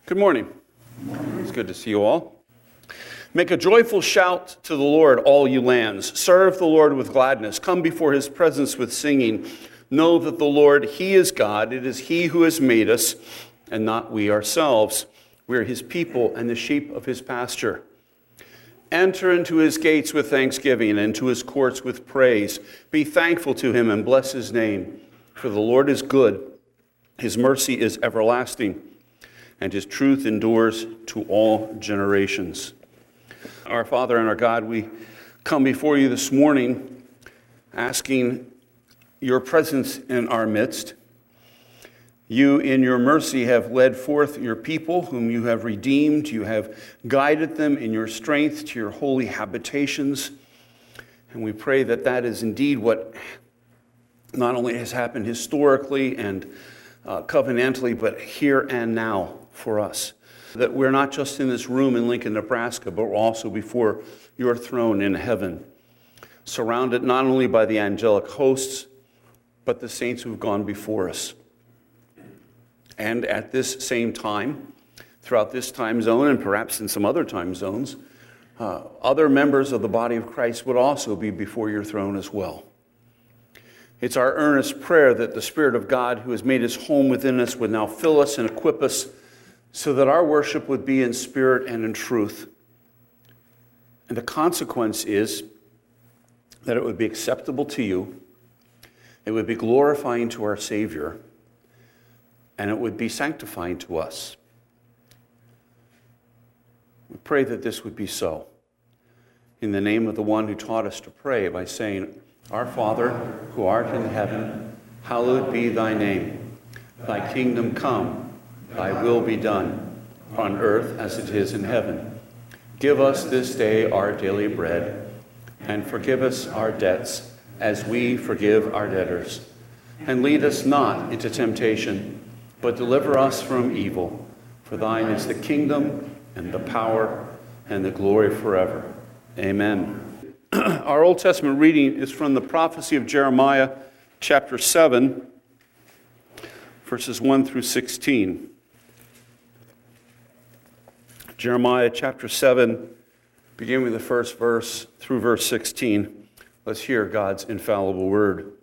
Good morning. It's good to see you all. Make a joyful shout to the Lord, all you lands. Serve the Lord with gladness. Come before his presence with singing. Know that the Lord, he is God. It is he who has made us, and not we ourselves. We are his people and the sheep of his pasture. Enter into his gates with thanksgiving and into his courts with praise. Be thankful to him and bless his name. For the Lord is good. His mercy is everlasting, and his truth endures to all generations. Our Father and our God, we come before you this morning asking your presence in our midst. You, in your mercy, have led forth your people whom you have redeemed. You have guided them in your strength to your holy habitations. And we pray that that is indeed what not only has happened historically and covenantally, but here and now for us. That we're not just in this room in Lincoln, Nebraska, but we're also before your throne in heaven, surrounded not only by the angelic hosts, but the saints who've gone before us. And at this same time, throughout this time zone, and perhaps in some other time zones, other members of the body of Christ would also be before your throne as well. It's our earnest prayer that the Spirit of God, who has made his home within us, would now fill us and equip us so that our worship would be in spirit and in truth. And the consequence is that it would be acceptable to you, it would be glorifying to our Savior, and it would be sanctifying to us. We pray that this would be so. In the name of the one who taught us to pray by saying, Our Father, who art in heaven, hallowed be thy name. Thy kingdom come, thy will be done, on earth as it is in heaven. Give us this day our daily bread, and forgive us our debts as we forgive our debtors. And lead us not into temptation, but deliver us from evil. For thine is the kingdom, and the power, and the glory forever. Amen. Our Old Testament reading is from the prophecy of Jeremiah, chapter 7, verses 1 through 16. Jeremiah chapter 7, beginning with the first verse through verse 16. Let's hear God's infallible word.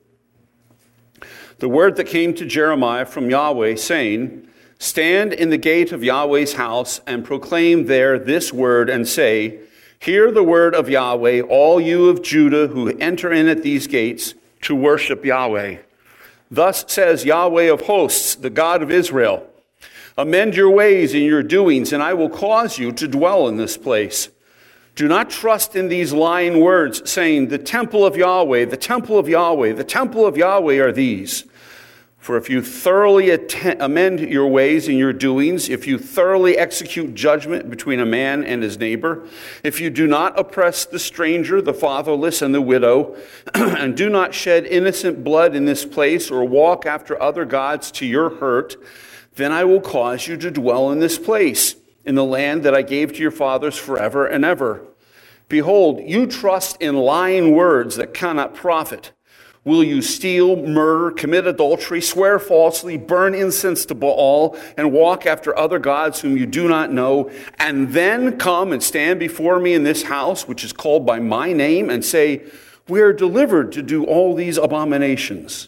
The word that came to Jeremiah from Yahweh, saying, Stand in the gate of Yahweh's house and proclaim there this word and say, Hear the word of Yahweh, all you of Judah who enter in at these gates to worship Yahweh. Thus says Yahweh of hosts, the God of Israel, Amend your ways and your doings, and I will cause you to dwell in this place. Do not trust in these lying words, saying, The temple of Yahweh, the temple of Yahweh, the temple of Yahweh are these. For if you thoroughly amend your ways and your doings, if you thoroughly execute judgment between a man and his neighbor, if you do not oppress the stranger, the fatherless, and the widow, and do not shed innocent blood in this place or walk after other gods to your hurt, then I will cause you to dwell in this place, in the land that I gave to your fathers forever and ever. Behold, you trust in lying words that cannot profit. Will you steal, murder, commit adultery, swear falsely, burn incense to Baal, and walk after other gods whom you do not know, and then come and stand before me in this house, which is called by my name, and say, We are delivered to do all these abominations?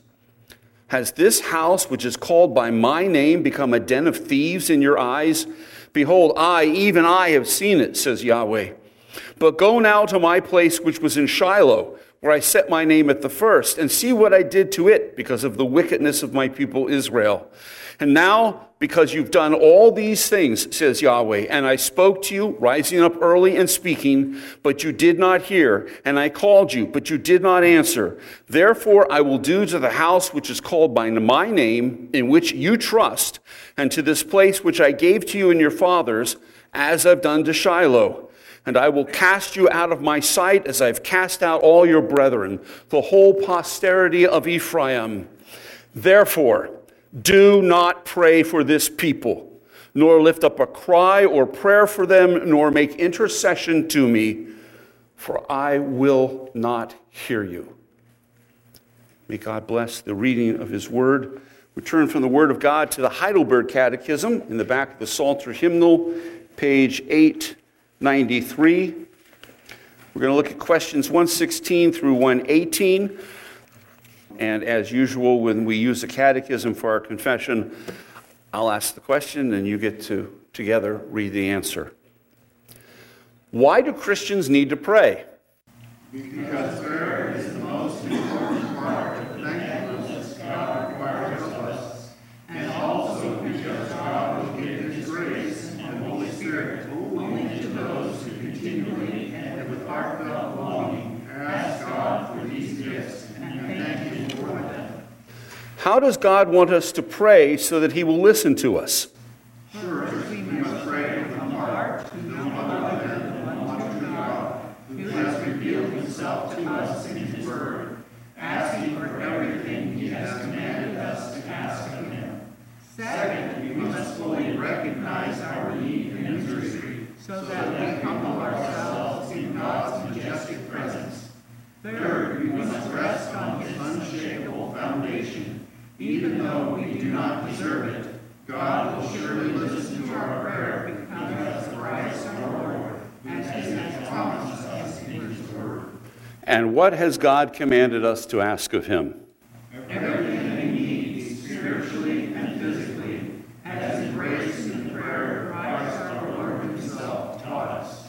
Has this house, which is called by my name, become a den of thieves in your eyes? Behold, even I have seen it, says Yahweh. But go now to my place which was in Shiloh, where I set my name at the first, and see what I did to it because of the wickedness of my people Israel. And now, because you've done all these things, says Yahweh, and I spoke to you, rising up early and speaking, but you did not hear, and I called you, but you did not answer. Therefore I will do to the house which is called by my name, in which you trust, and to this place which I gave to you and your fathers, as I've done to Shiloh. And I will cast you out of my sight as I've cast out all your brethren, the whole posterity of Ephraim. Therefore, do not pray for this people, nor lift up a cry or prayer for them, nor make intercession to me, for I will not hear you. May God bless the reading of his word. We turn from the Word of God to the Heidelberg Catechism in the back of the Psalter Hymnal, page 893. We're going to look at questions 116 through 118. And as usual, when we use the catechism for our confession, I'll ask the question and you get to together read the answer. Why do Christians need to pray? Because prayer is the most important part of the thankfulness God requires of us, and also because God will give His grace and Holy Spirit only to those who continually and with heartfelt longing ask God for these gifts and thank Him for them. How does God want us to pray so that He will listen to us? First, we must pray from the heart to no other than the one true God, who has revealed Himself to us in His Word, asking for everything He has commanded us to ask of Him. Second, we must fully recognize our need and misery, so that we humble ourselves in God's majestic presence. Third, we must rest on His unshakable foundation. Even though we do not deserve it, God will surely listen to our prayer because of Christ our Lord, as He has promised us in His Word. And what has God commanded us to ask of Him? Everything we need spiritually and physically, as in grace and prayer Christ our Lord Himself taught us.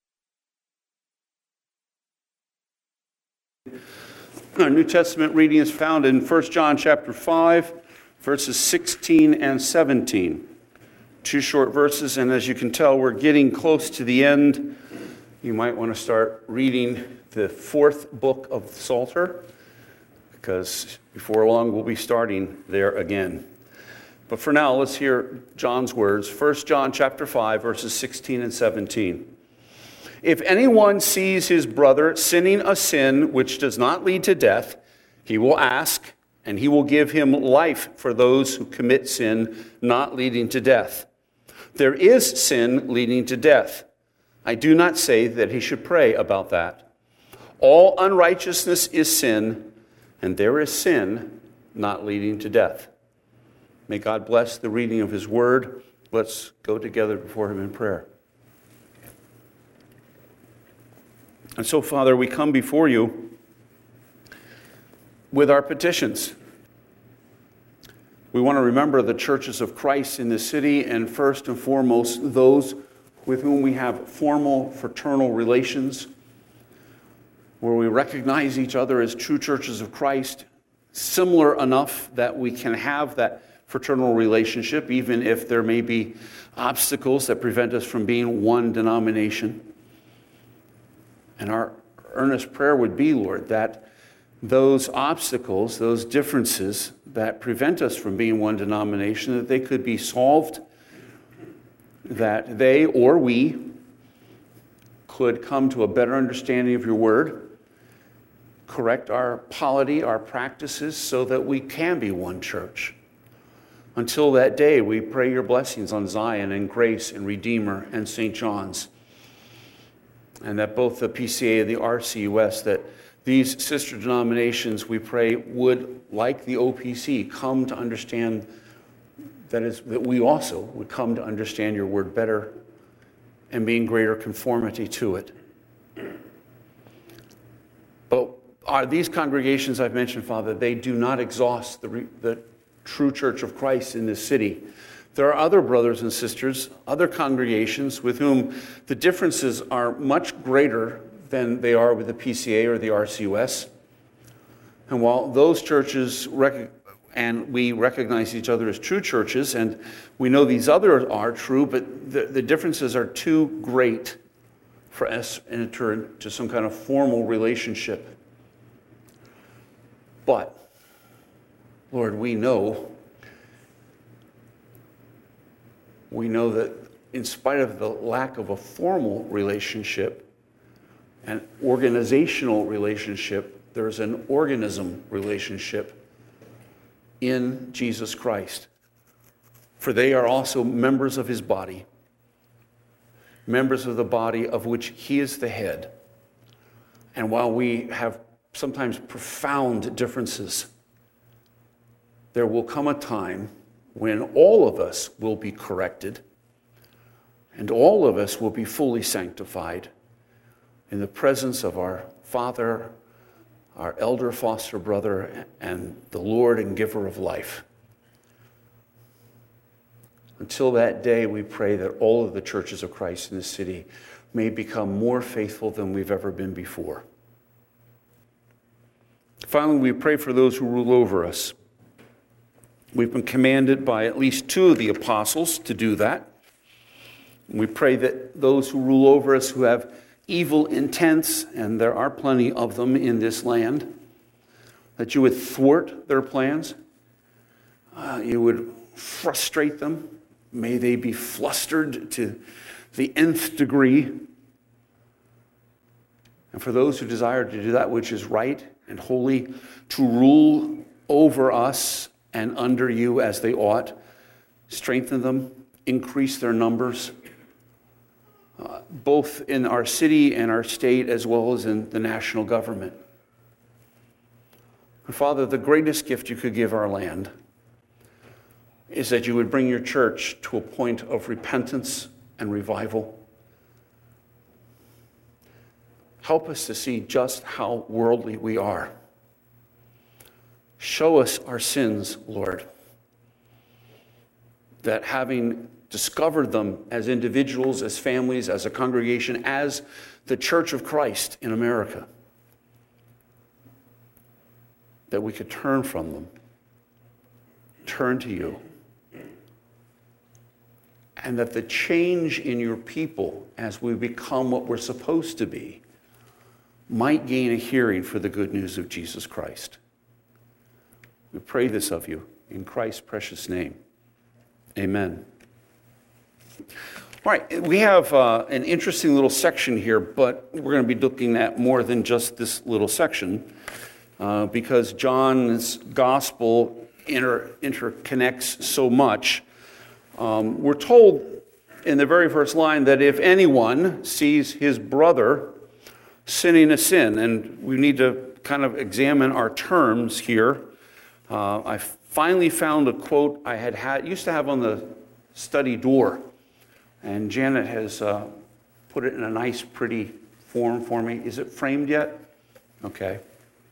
Our New Testament reading is found in 1 John chapter 5, verses 16 and 17. Two short verses, and as you can tell, we're getting close to the end. You might want to start reading the fourth book of the Psalter, because before long we'll be starting there again. But for now, let's hear John's words. 1 John chapter 5, verses 16 and 17. If anyone sees his brother sinning a sin which does not lead to death, he will ask, and He will give him life for those who commit sin not leading to death. There is sin leading to death. I do not say that he should pray about that. All unrighteousness is sin, and there is sin not leading to death. May God bless the reading of His Word. Let's go together before Him in prayer. And so, Father, we come before You with our petitions. We want to remember the churches of Christ in this city, and first and foremost, those with whom we have formal fraternal relations, where we recognize each other as true churches of Christ, similar enough that we can have that fraternal relationship, even if there may be obstacles that prevent us from being one denomination. And our earnest prayer would be, Lord, that those obstacles, those differences that prevent us from being one denomination, that they could be solved, that they or we could come to a better understanding of Your Word, correct our polity, our practices, so that we can be one church. Until that day, we pray Your blessings on Zion and Grace and Redeemer and St. John's, and that both the PCA and the RCUS, that these sister denominations, we pray, would, like the OPC, come to understand that we also would come to understand Your Word better and be in greater conformity to it. But these congregations I've mentioned, Father, they do not exhaust the true church of Christ in this city. There are other brothers and sisters, other congregations with whom the differences are much greater than they are with the PCA or the RCUS. And while those churches and we recognize each other as true churches, and we know these others are true, but the differences are too great for us to enter into some kind of formal relationship. But, Lord, we know that in spite of the lack of a formal relationship, an organizational relationship, there's an organism relationship in Jesus Christ. For they are also members of His body, members of the body of which He is the head. And while we have sometimes profound differences, there will come a time when all of us will be corrected and all of us will be fully sanctified in the presence of our Father, our elder foster brother, and the Lord and giver of life. Until that day, we pray that all of the churches of Christ in this city may become more faithful than we've ever been before. Finally, we pray for those who rule over us. We've been commanded by at least 2 of the apostles to do that. We pray that those who rule over us who have evil intents, and there are plenty of them in this land, that you would thwart their plans, you would frustrate them. May they be flustered to the nth degree. And for those who desire to do that which is right and holy, to rule over us and under you as they ought, strengthen them, increase their numbers, both in our city and our state as well as in the national government. And Father, the greatest gift you could give our land is that you would bring your church to a point of repentance and revival. Help us to see just how worldly we are. Show us our sins, Lord, that having discovered them as individuals, as families, as a congregation, as the Church of Christ in America, that we could turn from them, turn to you, and that the change in your people as we become what we're supposed to be might gain a hearing for the good news of Jesus Christ. We pray this of you in Christ's precious name. Amen. All right, we have an interesting little section here, but we're going to be looking at more than just this little section because John's gospel interconnects so much. We're told in the very first line that if anyone sees his brother sinning a sin, and we need to kind of examine our terms here. I finally found a quote I used to have on the study door, and Janet has put it in a nice, pretty form for me. Is it framed yet? Okay.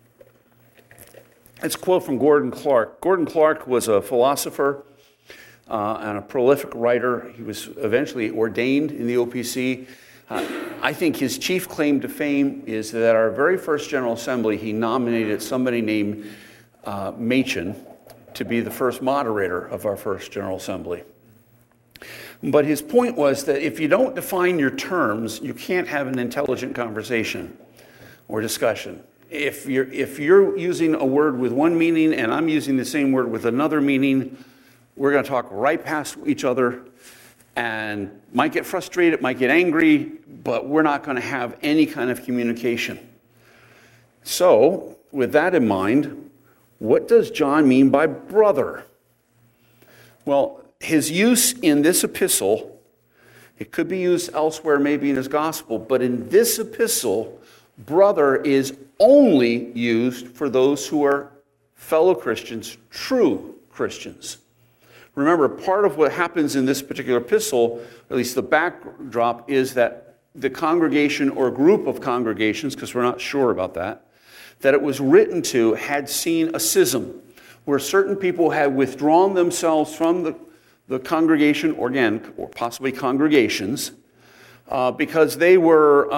It's a quote from Gordon Clark. Gordon Clark was a philosopher and a prolific writer. He was eventually ordained in the OPC. I think his chief claim to fame is that at our very first General Assembly, he nominated somebody named Machen to be the first moderator of our first General Assembly. But his point was that if you don't define your terms, you can't have an intelligent conversation or discussion. If you're using a word with one meaning and I'm using the same word with another meaning, we're going to talk right past each other and might get frustrated, might get angry, but we're not going to have any kind of communication. So, with that in mind, what does John mean by brother? Well, his use in this epistle, it could be used elsewhere, maybe in his gospel, but in this epistle, brother is only used for those who are fellow Christians, true Christians. Remember, part of what happens in this particular epistle, at least the backdrop, is that the congregation or group of congregations, because we're not sure about that it was written to had seen a schism, where certain people had withdrawn themselves from the congregation, or again, or possibly congregations, because they were,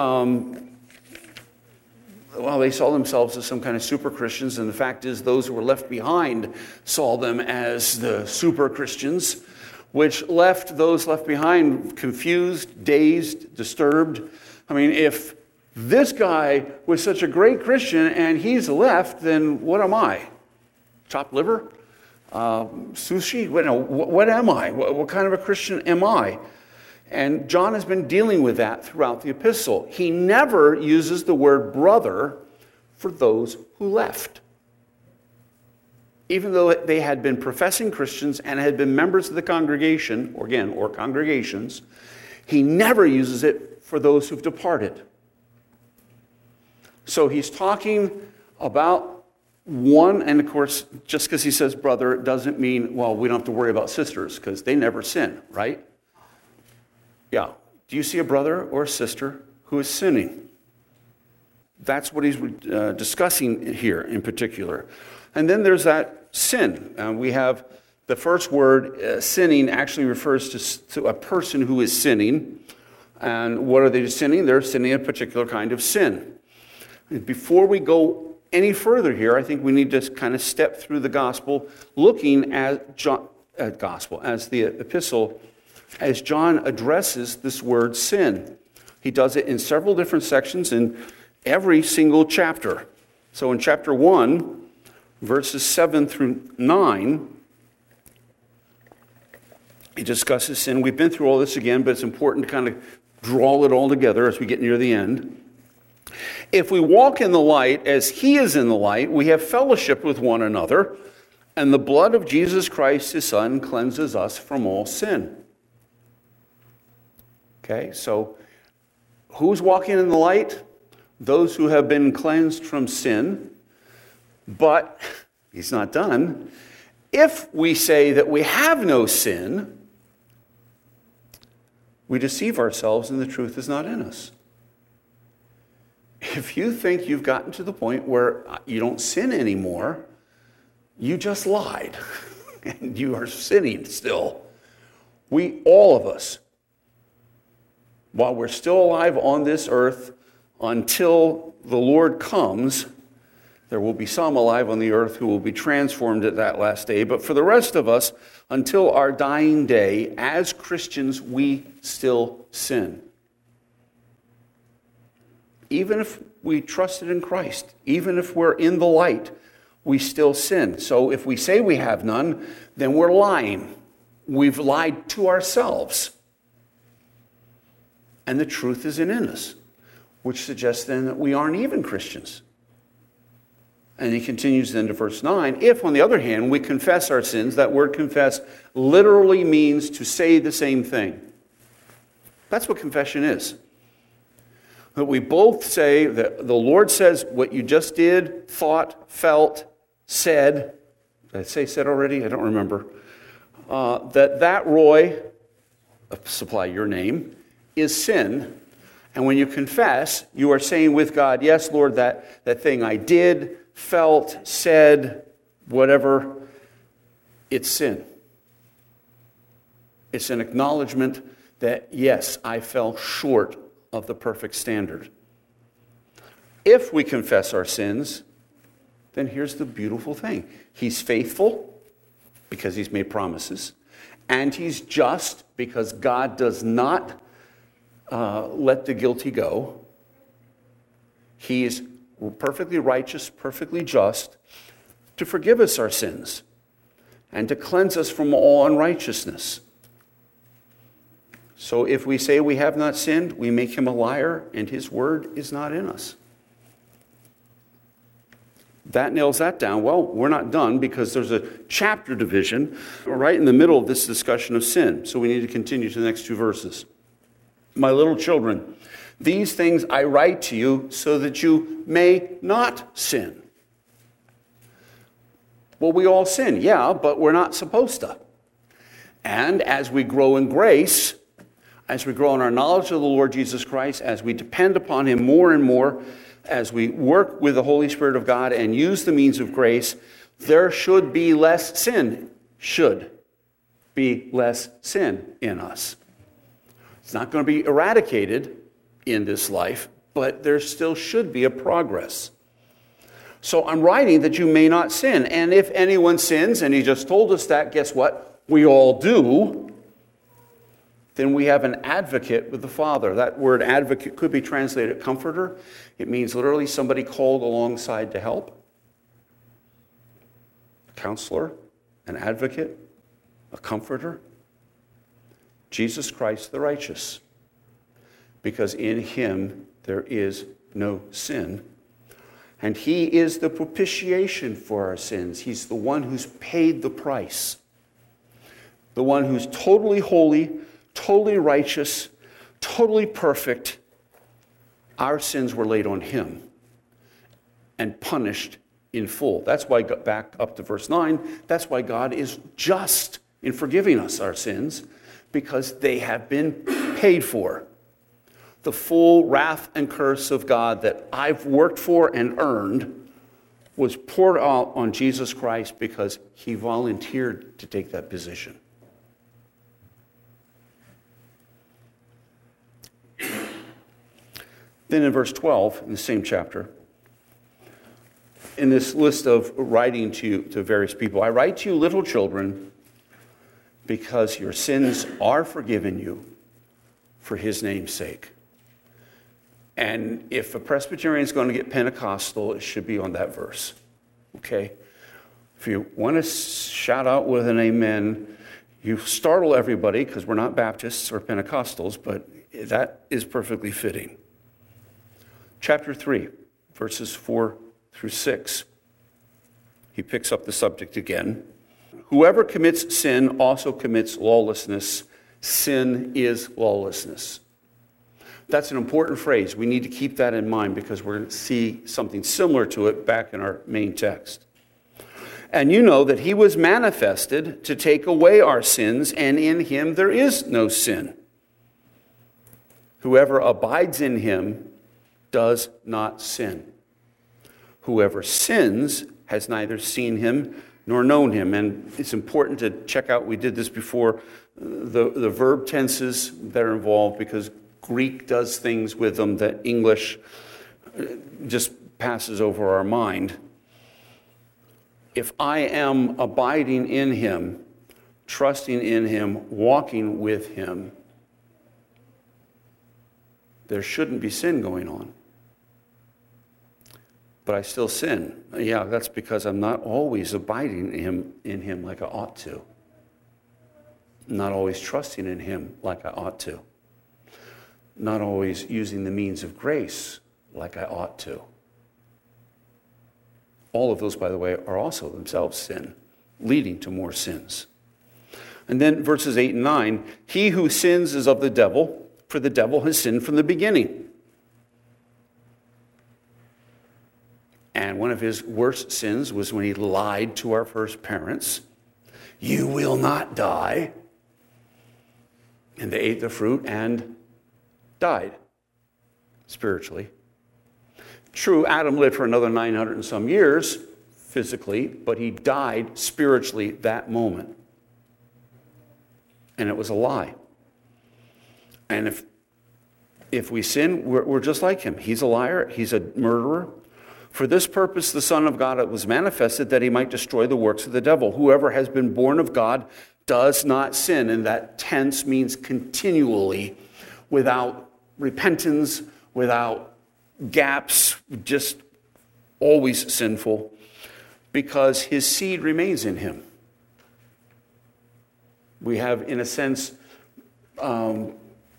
they saw themselves as some kind of super Christians, and the fact is those who were left behind saw them as the super Christians, which left those left behind confused, dazed, disturbed. I mean, if this guy was such a great Christian and he's left, then what am I? Chopped liver? Sushi? What am I? What kind of a Christian am I? And John has been dealing with that throughout the epistle. He never uses the word brother for those who left. Even though they had been professing Christians and had been members of the congregation, or congregations, he never uses it for those who've departed. So he's talking about One, and of course, just because he says brother doesn't mean, well, we don't have to worry about sisters because they never sin, right? Yeah. Do you see a brother or a sister who is sinning? That's what he's discussing here in particular. And then there's that sin. We have the first word, sinning, actually refers to a person who is sinning. And what are they sinning? They're sinning a particular kind of sin. Before we go any further here, I think we need to kind of step through the gospel, looking at the epistle, as John addresses this word sin. He does it in several different sections in every single chapter. So in chapter 1, verses 7 through 9, he discusses sin. We've been through all this again, but it's important to kind of draw it all together as we get near the end. If we walk in the light as he is in the light, we have fellowship with one another, and the blood of Jesus Christ, his Son, cleanses us from all sin. Okay, so who's walking in the light? Those who have been cleansed from sin. But he's not done. If we say that we have no sin, we deceive ourselves and the truth is not in us. If you think you've gotten to the point where you don't sin anymore, you just lied. And you are sinning still. All of us, while we're still alive on this earth, until the Lord comes, there will be some alive on the earth who will be transformed at that last day. But for the rest of us, until our dying day, as Christians, we still sin. Even if we trusted in Christ, even if we're in the light, we still sin. So if we say we have none, then we're lying. We've lied to ourselves. And the truth isn't in us, which suggests then that we aren't even Christians. And he continues then to verse 9. If, on the other hand, we confess our sins, that word confess literally means to say the same thing. That's what confession is. That we both say that the Lord says what you just did, thought, felt, said. Did I say said already? I don't remember. That Roy, supply your name, is sin. And when you confess, you are saying with God, yes, Lord, that thing I did, felt, said, whatever, it's sin. It's an acknowledgement that, yes, I fell short of the perfect standard. If we confess our sins, then here's the beautiful thing. He's faithful because he's made promises, and he's just because God does not let the guilty go. He is perfectly righteous, perfectly just, to forgive us our sins and to cleanse us from all unrighteousness. So if we say we have not sinned, we make him a liar, and his word is not in us. That nails that down. Well, we're not done because there's a chapter division right in the middle of this discussion of sin. So we need to continue to the next two verses. My little children, these things I write to you so that you may not sin. Well, we all sin, yeah, but we're not supposed to. And as we grow in grace, as we grow in our knowledge of the Lord Jesus Christ, as we depend upon him more and more, as we work with the Holy Spirit of God and use the means of grace, there should be less sin. Should be less sin in us. It's not going to be eradicated in this life, but there still should be a progress. So I'm writing that you may not sin. And if anyone sins, and he just told us that, guess what? We all do. Then we have an advocate with the Father. That word advocate could be translated comforter. It means literally somebody called alongside to help. A counselor, an advocate, a comforter. Jesus Christ the righteous. Because in him there is no sin. And he is the propitiation for our sins. He's the one who's paid the price. The one who's totally holy, totally righteous, totally perfect. Our sins were laid on him and punished in full. That's why, back up to verse 9, that's why God is just in forgiving us our sins, because they have been paid for. The full wrath and curse of God that I've worked for and earned was poured out on Jesus Christ because he volunteered to take that position. Then in verse 12, in the same chapter, in this list of writing to various people, I write to you, little children, because your sins are forgiven you for his name's sake. And if a Presbyterian is going to get Pentecostal, it should be on that verse. Okay? If you want to shout out with an amen, you startle everybody because we're not Baptists or Pentecostals, but that is perfectly fitting. Chapter 3, verses 4 through 6. He picks up the subject again. Whoever commits sin also commits lawlessness. Sin is lawlessness. That's an important phrase. We need to keep that in mind because we're going to see something similar to it back in our main text. And you know that he was manifested to take away our sins, and in him there is no sin. Whoever abides in him does not sin. Whoever sins has neither seen him nor known him. And it's important to check out, we did this before, the verb tenses that are involved, because Greek does things with them that English just passes over our mind. If I am abiding in him, trusting in him, walking with him, there shouldn't be sin going on. But I still sin. Yeah, that's because I'm not always abiding in him like I ought to. Not always trusting in him like I ought to. Not always using the means of grace like I ought to. All of those, by the way, are also themselves sin, leading to more sins. And then verses 8 and 9, he who sins is of the devil, for the devil has sinned from the beginning. And one of his worst sins was when he lied to our first parents. You will not die. And they ate the fruit and died spiritually. True, Adam lived for another 900 and some years physically, but he died spiritually that moment. And it was a lie. And if we sin, we're just like him. He's a liar. He's a murderer. For this purpose, the Son of God was manifested that he might destroy the works of the devil. Whoever has been born of God does not sin. And that tense means continually, without repentance, without gaps, just always sinful, because his seed remains in him. We have, in a sense, been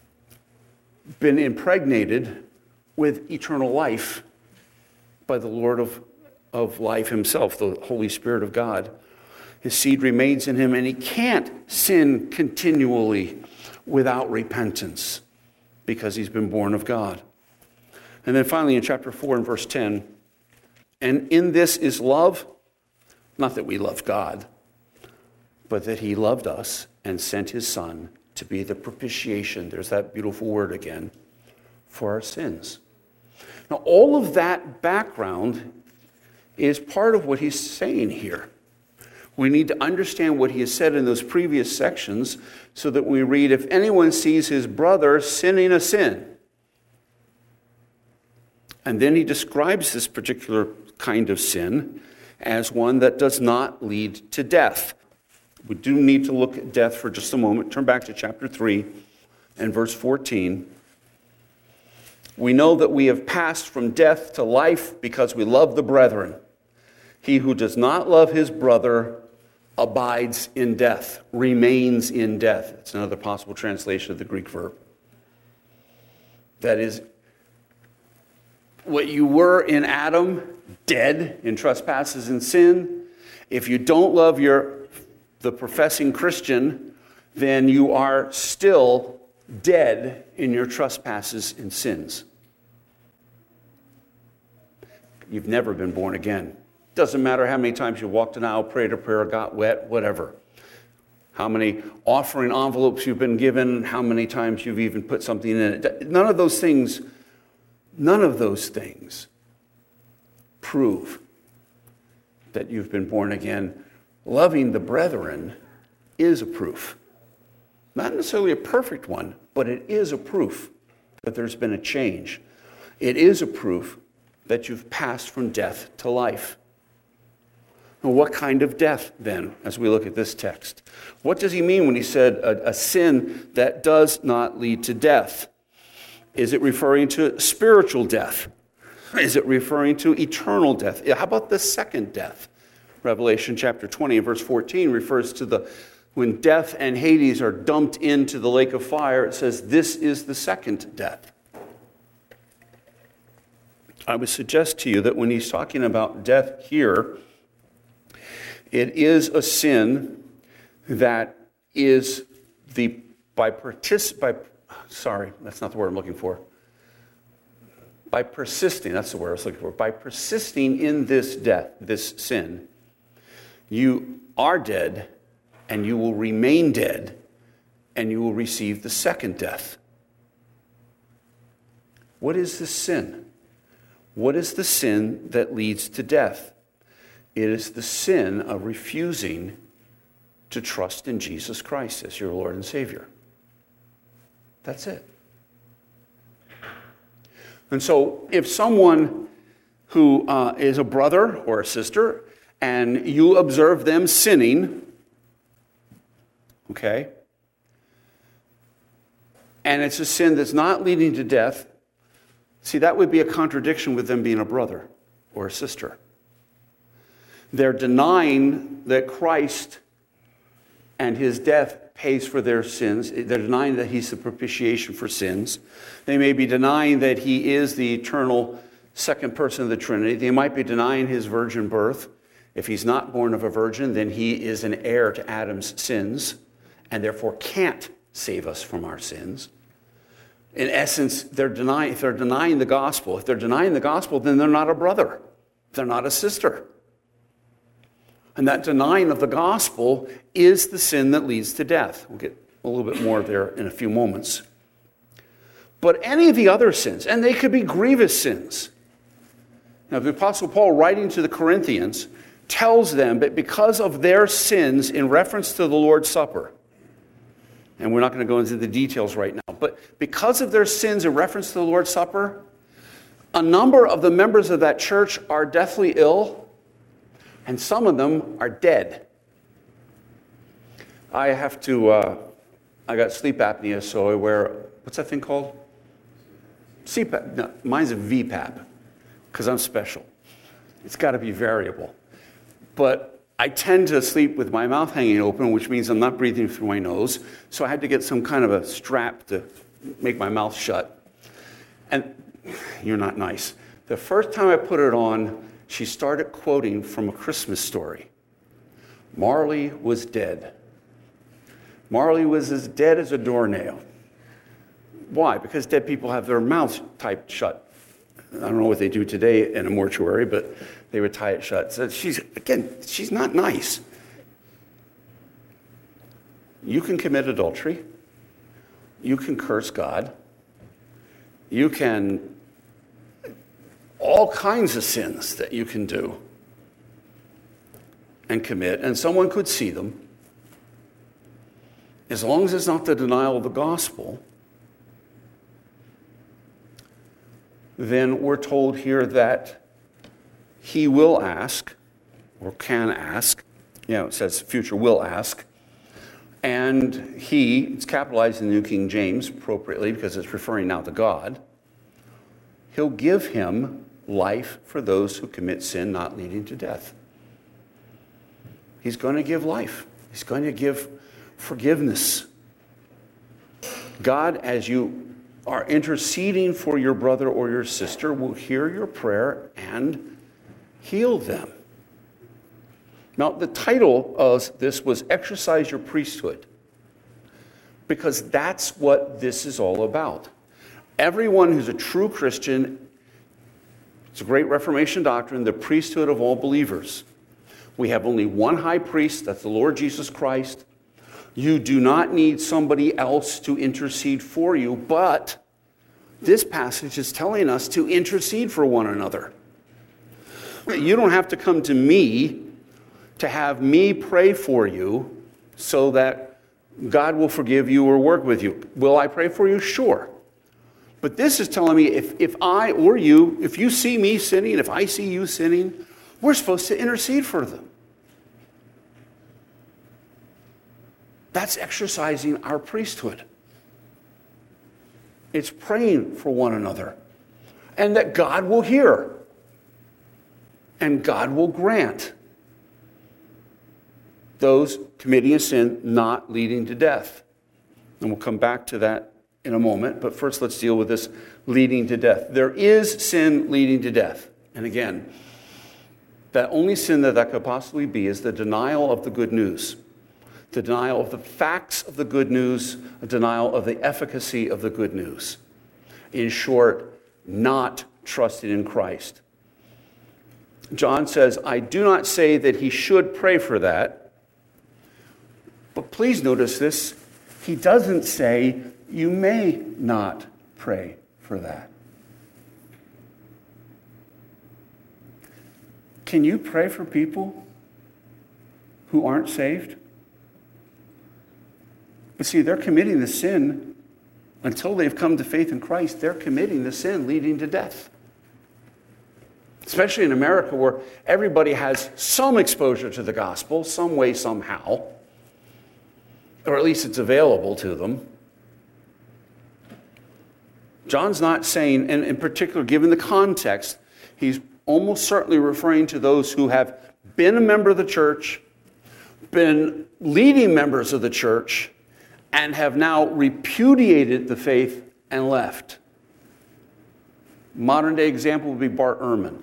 impregnated with eternal life by the Lord of life himself, the Holy Spirit of God. His seed remains in him, and he can't sin continually without repentance because he's been born of God. And then finally in chapter 4 and verse 10, and in this is love, not that we love God, but that he loved us and sent his Son to be the propitiation, there's that beautiful word again, for our sins. Now, all of that background is part of what he's saying here. We need to understand what he has said in those previous sections so that we read, if anyone sees his brother sinning a sin. And then he describes this particular kind of sin as one that does not lead to death. We do need to look at death for just a moment. Turn back to chapter 3 and verse 14. We know that we have passed from death to life because we love the brethren. He who does not love his brother abides in death, remains in death. It's another possible translation of the Greek verb. That is, what you were in Adam, dead in trespasses and sin. If you don't love the professing Christian, then you are still dead in your trespasses and sins. You've never been born again. Doesn't matter how many times you walked an aisle, prayed a prayer, got wet, whatever. How many offering envelopes you've been given, how many times you've even put something in it. None of those things prove that you've been born again. Loving the brethren is a proof. Not necessarily a perfect one, but it is a proof that there's been a change. It is a proof that you've passed from death to life. Well, what kind of death, then, as we look at this text? What does he mean when he said a sin that does not lead to death? Is it referring to spiritual death? Is it referring to eternal death? How about the second death? Revelation chapter 20 and verse 14 refers to when death and Hades are dumped into the lake of fire. It says this is the second death. I would suggest to you that when he's talking about death here, it is a sin that is by persisting, that's not the word I'm looking for. By persisting, that's the word I was looking for. By persisting in this death, this sin, you are dead and you will remain dead and you will receive the second death. What is the sin? What is the sin that leads to death? It is the sin of refusing to trust in Jesus Christ as your Lord and Savior. That's it. And so if someone who is a brother or a sister and you observe them sinning, okay, and it's a sin that's not leading to death, see, that would be a contradiction with them being a brother or a sister. They're denying that Christ and his death pays for their sins. They're denying that he's the propitiation for sins. They may be denying that he is the eternal second person of the Trinity. They might be denying his virgin birth. If he's not born of a virgin, then he is an heir to Adam's sins and therefore can't save us from our sins. In essence, if they're denying the gospel, then they're not a brother. They're not a sister. And that denying of the gospel is the sin that leads to death. We'll get a little bit more there in a few moments. But any of the other sins, and they could be grievous sins. Now, the Apostle Paul, writing to the Corinthians, tells them that because of their sins in reference to the Lord's Supper, and we're not going to go into the details right now, but because of their sins in reference to the Lord's Supper, a number of the members of that church are deathly ill, and some of them are dead. I got sleep apnea, so I wear, what's that thing called? CPAP. No, mine's a VPAP, because I'm special. It's got to be variable. But I tend to sleep with my mouth hanging open, which means I'm not breathing through my nose. So I had to get some kind of a strap to make my mouth shut. And you're not nice. The first time I put it on, she started quoting from A Christmas Story. Marley was dead. Marley was as dead as a doornail. Why? Because dead people have their mouths tied shut. I don't know what they do today in a mortuary, but they would tie it shut. So she's not nice. You can commit adultery. You can curse God. You can all kinds of sins that you can do and commit, and someone could see them. As long as it's not the denial of the gospel, then we're told here that he will ask, or can ask. It says future will ask. And it's capitalized in the New King James appropriately because it's referring now to God. He'll give him life for those who commit sin not leading to death. He's going to give life. He's going to give forgiveness. God, as you are interceding for your brother or your sister, will hear your prayer and heal them. Now, the title of this was Exercise Your Priesthood, because that's what this is all about. Everyone who's a true Christian It's a great Reformation doctrine, the priesthood of all believers. We have only one high priest, that's the Lord Jesus Christ. You do not need somebody else to intercede for you, but this passage is telling us to intercede for one another. You don't have to come to me to have me pray for you so that God will forgive you or work with you. Will I pray for you? Sure. But this is telling me if I or you, if you see me sinning, if I see you sinning, we're supposed to intercede for them. That's exercising our priesthood. It's praying for one another. And that God will hear. And God will grant those committing a sin not leading to death. And we'll come back to that in a moment. But first let's deal with this leading to death. There is sin leading to death. And again, that only sin that could possibly be is the denial of the good news. The denial of the facts of the good news, a denial of the efficacy of the good news. In short, not trusting in Christ. John says, I do not say that he should pray for that. But please notice this. He doesn't say you may not pray for that. Can you pray for people who aren't saved? But see, they're committing the sin until they've come to faith in Christ. They're committing the sin leading to death. Especially in America, where everybody has some exposure to the gospel, some way, somehow. Or at least it's available to them. John's not saying, and in particular, given the context, he's almost certainly referring to those who have been a member of the church, been leading members of the church, and have now repudiated the faith and left. Modern day example would be Bart Ehrman.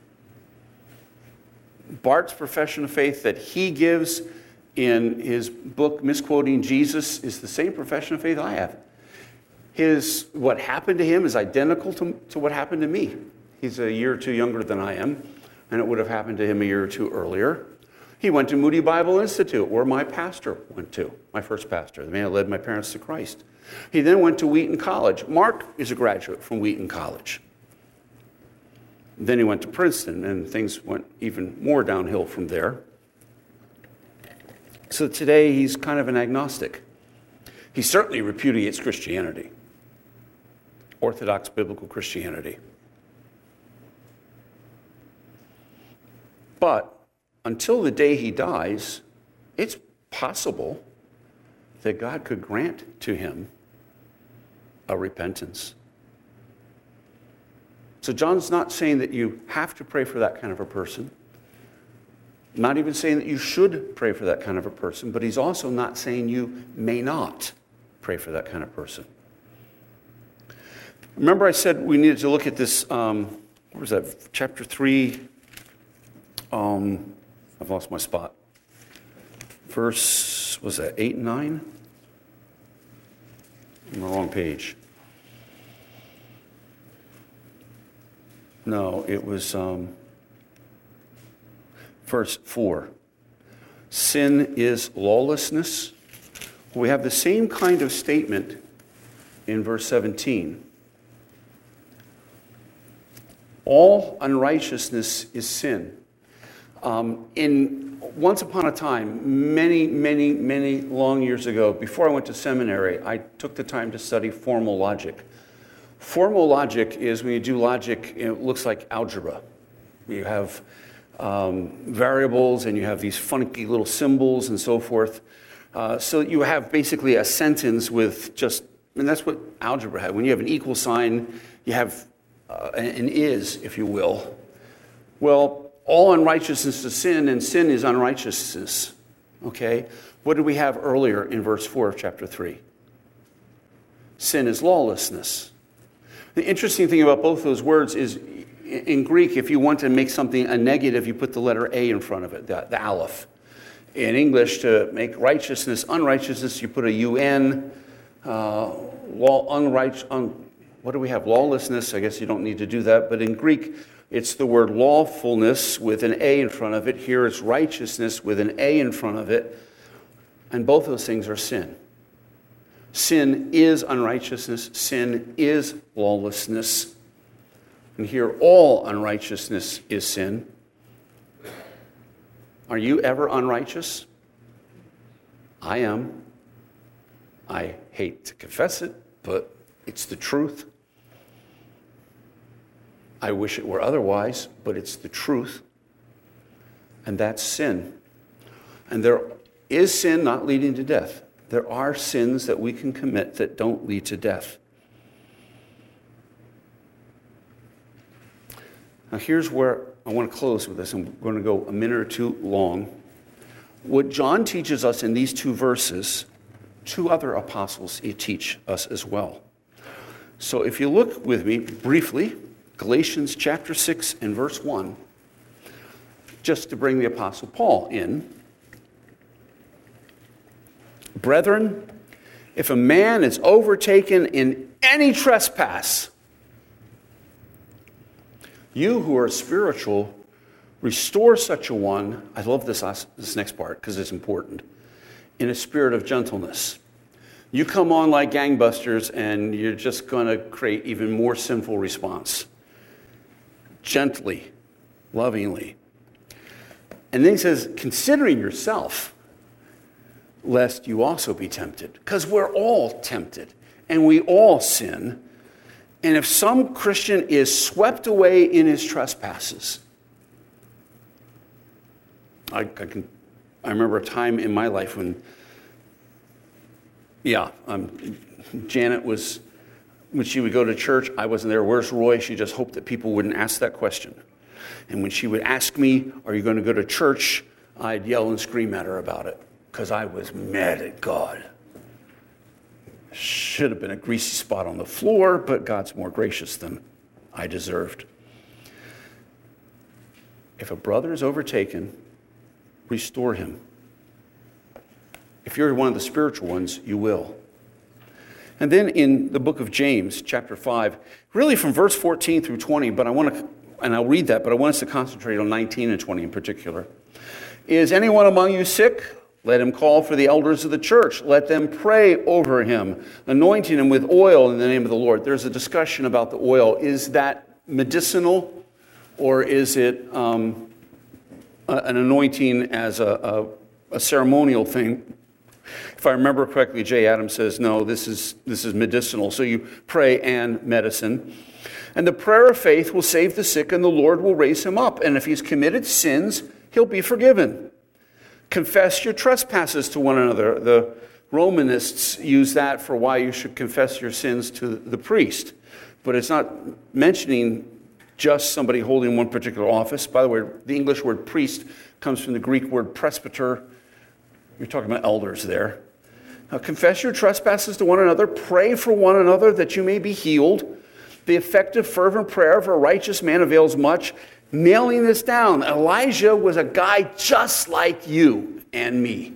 Bart's profession of faith that he gives in his book, Misquoting Jesus, is the same profession of faith I have. What happened to him is identical to what happened to me. He's a year or two younger than I am, and it would have happened to him a year or two earlier. He went to Moody Bible Institute, where my pastor went to, my first pastor, the man who led my parents to Christ. He then went to Wheaton College. Mark is a graduate from Wheaton College. Then he went to Princeton, and things went even more downhill from there. So today he's kind of an agnostic. He certainly repudiates Christianity, Orthodox biblical Christianity. But until the day he dies, it's possible that God could grant to him a repentance. So John's not saying that you have to pray for that kind of a person. Not even saying that you should pray for that kind of a person, but he's also not saying you may not pray for that kind of person. Remember I said we needed to look at this, what was that, chapter 3, I've lost my spot. Verse, was that 8 and 9? I'm on the wrong page. No, it was verse 4. Sin is lawlessness. We have the same kind of statement in verse 17. All unrighteousness is sin. Once upon a time, many long years ago, before I went to seminary, I took the time to study formal logic. Formal logic is when you do logic, it looks like algebra. You have variables and you have these funky little symbols and so forth. So you have basically a sentence with just, and that's what algebra had. When you have an equal sign, you have an is, if you will. Well, all unrighteousness is sin, and sin is unrighteousness. Okay? What did we have earlier in verse 4 of chapter 3? Sin is lawlessness. The interesting thing about both those words is, in Greek, if you want to make something a negative, you put the letter A in front of it, the aleph. In English, to make righteousness unrighteousness, you put a UN. What do we have? Lawlessness. I guess you don't need to do that. But in Greek, It's the word lawfulness with an A in front of it. Here it's righteousness with an A in front of it. And both those things are sin. Sin is unrighteousness. Sin is lawlessness. And here all unrighteousness is sin. Are you ever unrighteous? I am. I hate to confess it, but it's the truth. I wish it were otherwise, but it's the truth. And that's sin. And there is sin not leading to death. There are sins that we can commit that don't lead to death. Now here's where I want to close with this. I'm going to go a minute or two long. What John teaches us in these two verses, two other apostles teach us as well. So if you look with me briefly, Galatians chapter 6 and verse 1, just to bring the Apostle Paul in. Brethren, if a man is overtaken in any trespass, you who are spiritual, restore such a one, I love this next part because it's important, in a spirit of gentleness. You come on like gangbusters and you're just going to create even more sinful response. Gently, lovingly. And then he says, considering yourself, lest you also be tempted. Because we're all tempted, and we all sin. And if some Christian is swept away in his trespasses, I remember a time in my life when, Janet was, when she would go to church, I wasn't there. Where's Roy? She just hoped that people wouldn't ask that question. And when she would ask me, are you going to go to church? I'd yell and scream at her about it because I was mad at God. Should have been a greasy spot on the floor, but God's more gracious than I deserved. If a brother is overtaken, restore him. If you're one of the spiritual ones, you will. And then in the book of James, chapter 5, really from verse 14 through 20, but I'll read that, but I want us to concentrate on 19 and 20 in particular. Is anyone among you sick? Let him call for the elders of the church. Let them pray over him, anointing him with oil in the name of the Lord. There's a discussion about the oil. Is that medicinal, or is it an anointing as a ceremonial thing? If I remember correctly, Jay Adams says, no, this is medicinal. So you pray and medicine. And the prayer of faith will save the sick, and the Lord will raise him up. And if he's committed sins, he'll be forgiven. Confess your trespasses to one another. The Romanists use that for why you should confess your sins to the priest. But it's not mentioning just somebody holding one particular office. By the way, the English word priest comes from the Greek word presbyter. You're talking about elders there. Now, confess your trespasses to one another. Pray for one another that you may be healed. The effective, fervent prayer of a righteous man avails much. Nailing this down, Elijah was a guy just like you and me.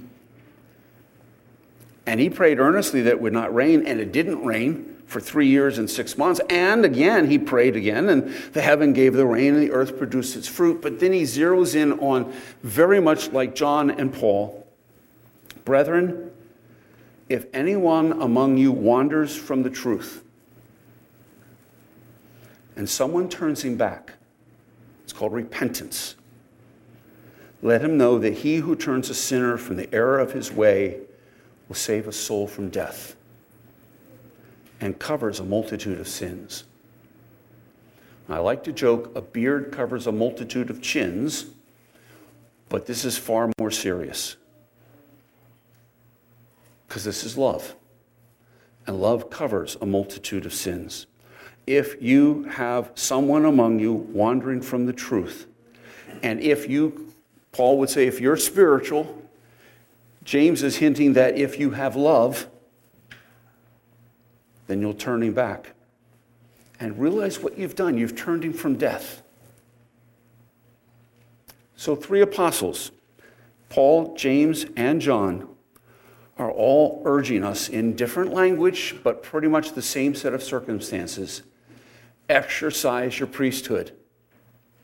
And he prayed earnestly that it would not rain, and it didn't rain for 3 years and 6 months. And again, he prayed again, and the heaven gave the rain, and the earth produced its fruit. But then he zeroes in on, very much like John and Paul, brethren, if anyone among you wanders from the truth, and someone turns him back, it's called repentance. Let him know that he who turns a sinner from the error of his way will save a soul from death and covers a multitude of sins. I like to joke, a beard covers a multitude of chins, but this is far more serious. Because this is love. And love covers a multitude of sins. If you have someone among you wandering from the truth, and if you, Paul would say, if you're spiritual, James is hinting that if you have love, then you'll turn him back. And realize what you've done. You've turned him from death. So 3 apostles, Paul, James, and John, are all urging us in different language, but pretty much the same set of circumstances. Exercise your priesthood.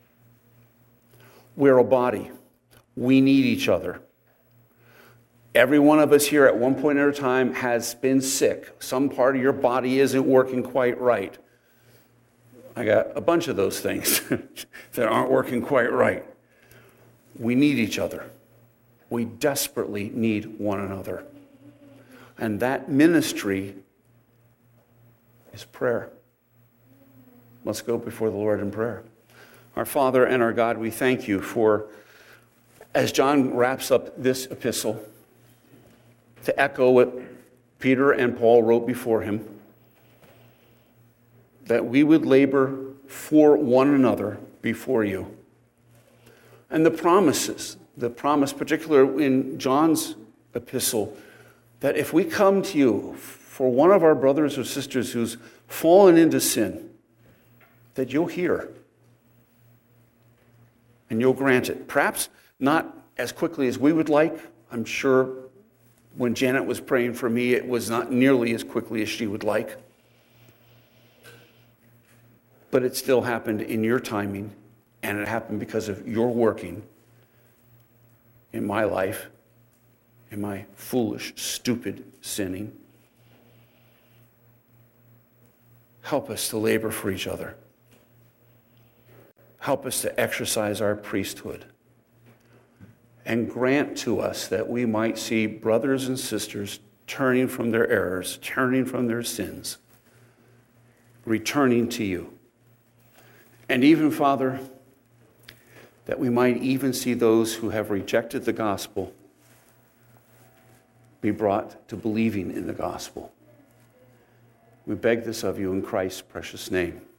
We're a body. We need each other. Every one of us here at one point in our time has been sick. Some part of your body isn't working quite right. I got a bunch of those things that aren't working quite right. We need each other. We desperately need one another. And that ministry is prayer. Let's go before the Lord in prayer. Our Father and our God, we thank you for, as John wraps up this epistle, to echo what Peter and Paul wrote before him, that we would labor for one another before you. And the promise particularly in John's epistle, that if we come to you for one of our brothers or sisters who's fallen into sin, that you'll hear and you'll grant it. Perhaps not as quickly as we would like. I'm sure when Janet was praying for me, it was not nearly as quickly as she would like. But it still happened in your timing, and it happened because of your working in my life, in my foolish, stupid sinning. Help us to labor for each other. Help us to exercise our priesthood. And grant to us that we might see brothers and sisters turning from their errors, turning from their sins, returning to you. And even, Father, that we might even see those who have rejected the gospel be brought to believing in the gospel. We beg this of you in Christ's precious name.